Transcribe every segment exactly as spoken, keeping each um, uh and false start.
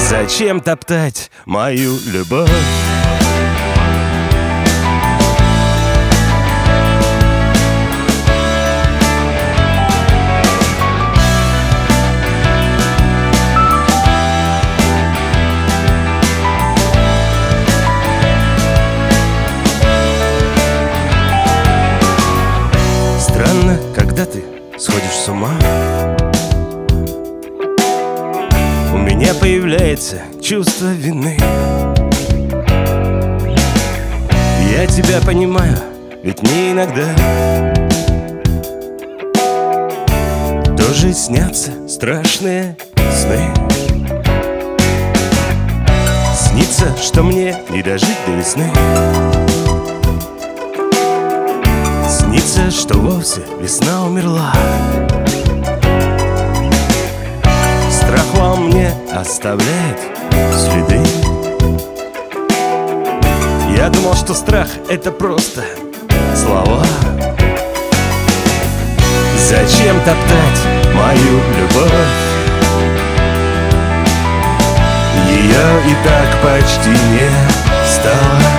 Зачем топтать мою любовь? Странно, когда ты сходишь с ума, у меня появляется чувство вины. Я тебя понимаю, ведь мне иногда тоже снятся страшные сны. Снится, что мне не дожить до весны. Снится, что вовсе весна умерла. Страх во мне оставляет следы. Я думал, что страх — это просто слова. Зачем топтать мою любовь? Ее и так почти не стало.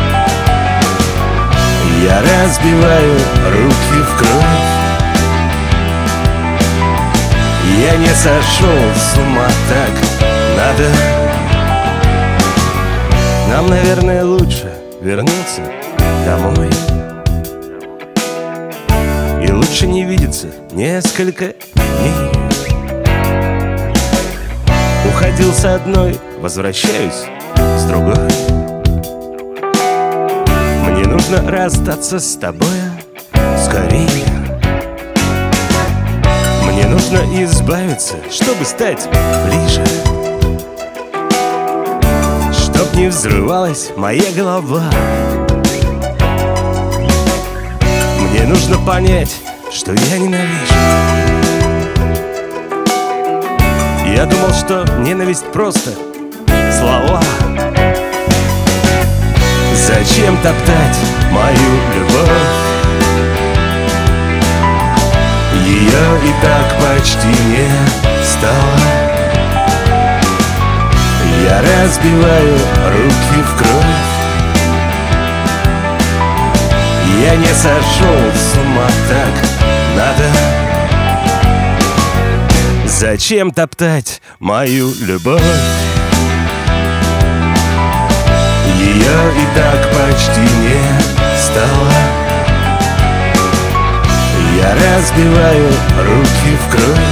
Я разбиваю руки в кровь. Я не сошел с ума, так надо. Нам, наверное, лучше вернуться домой. И лучше не видеться несколько дней. Уходил с одной, возвращаюсь с другой. Мне нужно расстаться с тобой скорее. Мне нужно избавиться, чтобы стать ближе, чтоб не взрывалась моя голова. Мне нужно понять, что я ненавижу. Я думал, что ненависть просто слова. Зачем топтать мою любовь? Ее и так почти не стало. Я разбиваю руки в кровь. Я не сошел с ума, так надо. Зачем топтать мою любовь? Ее и так почти не стало. Я разбиваю руки в кровь.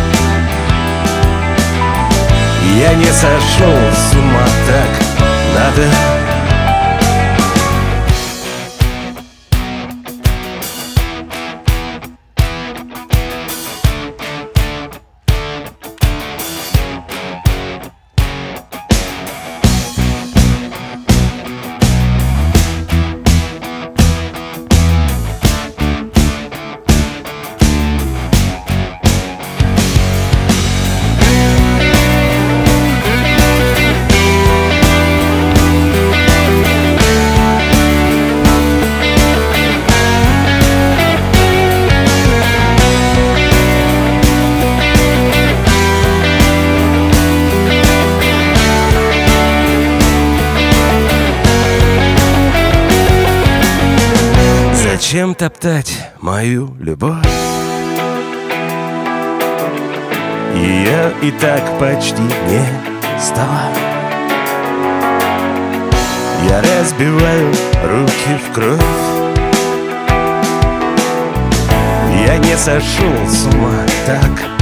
Я не сошел с ума, так надо. Зачем топтать мою любовь? Ее и так почти не стало. Я разбиваю руки в кровь. Я не сошел с ума, так